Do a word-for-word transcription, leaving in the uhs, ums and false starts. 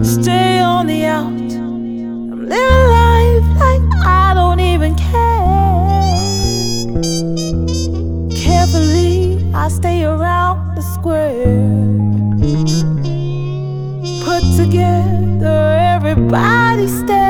Stay on the out. I'm living life like I don't even care. Carefully, I stay around the square. Put together, everybody stays.